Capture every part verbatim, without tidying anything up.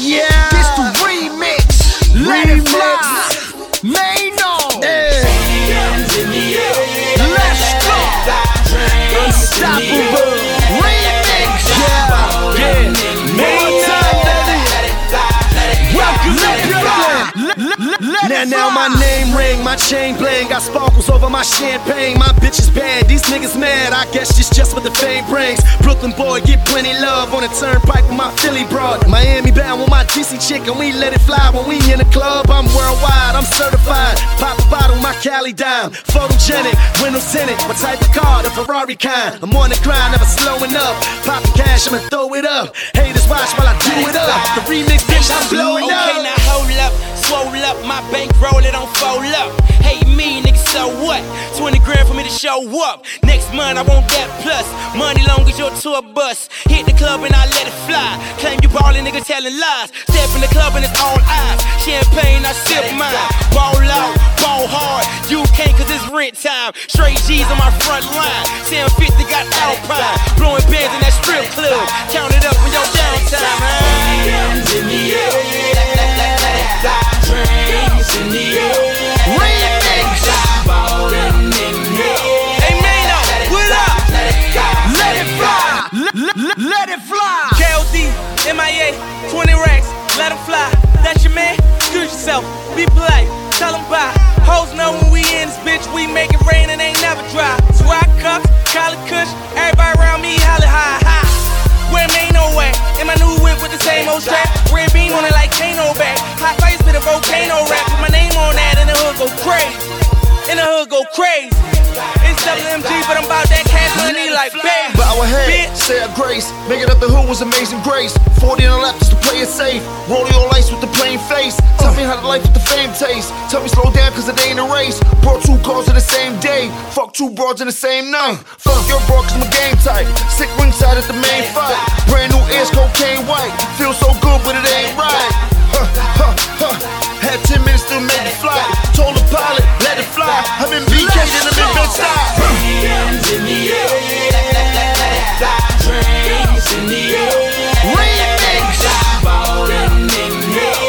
Yeah, this the remix. Let it fly. Mano. Yeah. Let's go. Unstoppable. Remix. Yeah, yeah. More time, baby. Welcome to Brooklyn. Now, now my name ring, my chain bling, got sparkles over my champagne. My bitch is bad, these niggas mad. I guess it's just what the fame brings. Brooklyn boy get plenty love on the turnpike with my Philly broad. Miami bound with my D C chick, and we let it fly when we in the club. I'm worldwide, I'm certified. Pop a bottle, my Cali dime. Photogenic, window tinted. What type of car? The Ferrari kind. I'm on the grind, never slowing up. Popping cash, I'ma throw it up. Haters watch while I do it up. The remix, bitch, I'm blowing up. Okay, now hold up, swole up, my bank roll it don't fold up. Hey me, nigga, so what? twenty grand for me to show up. Next month I want that plus. Money long as your tour bus. Hit the club and I let it fly. Claim you ballin', nigga telling lies. Step in the club and it's all eyes. Champagne, I sip mine. Ball out, ball hard. You can't cause it's rent time. Straight G's on my front line. seven fifty got Alpine. Blowing bands in that strip club. Count it up when your downtime, man. Hands in the air. Drinks in the air. Remix. Ballin' in here. Hey Mano, what up? Let it fly. Let, let, let it fly. K O D, M I A, twenty racks, let them fly. That's your man? Excuse yourself, be polite, tell them bye. Hoes know when we in this bitch, we make it rain and ain't never dry. Swag cups, collar kush, everybody around me holla high, high. Where me no way, in my new whip with the same old strap. Red beam on it like Kano back. Hot face with a volcano rap. Put my name on that and the hood go crazy. In the hood go crazy. It's W M G, but I'm about that cash money like baby. Bow our head, bitch. say a grace. Make it up the hood was amazing grace. forty on the left just to play it safe. Rolling your lights with the plain face. Tell me how the life with the fame tastes. Tell me slow down cause it ain't a race. Brought two cars in the same day. Fuck two broads in the same night. Fuck your broad cause my game tight. Sick ringside at the main fight. Brand new ears, cocaine white. Feel so good but it ain't right. Huh, huh, huh. Had ten minutes to make the flight. Told the pilot, let it fly. I'm in B K and I'm in Bed-Stuy. Hands in the air. Drinks in the air. Remix. Ballin' in here.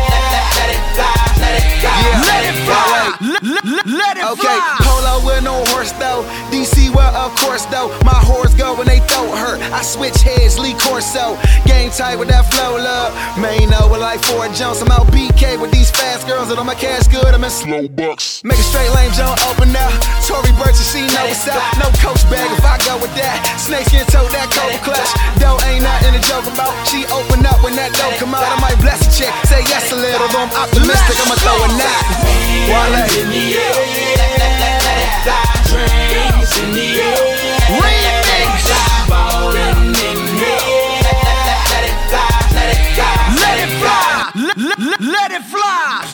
Let it fly. Let, let, let it Okay, fly. polo with no horse though. D C well of course though. My horse go when they throat hurt. I switch heads, Lee Corso. Game tight with that flow, love. Mano with like Ford Jones. I'm out B K with these fast girls and all my cash good. I'm in slow bucks. Make a straight lane jump open up. Tory Burch, she know what's up. No coach bag if I go with that. Snakeskin toe, that Cobra clutch. Dough ain't nothing to joke about. She open up when that dough come out. I might bless a chick, say yes a little, though I'm optimistic. I'ma throw a knot. Wale. In the air. Drinks in the air.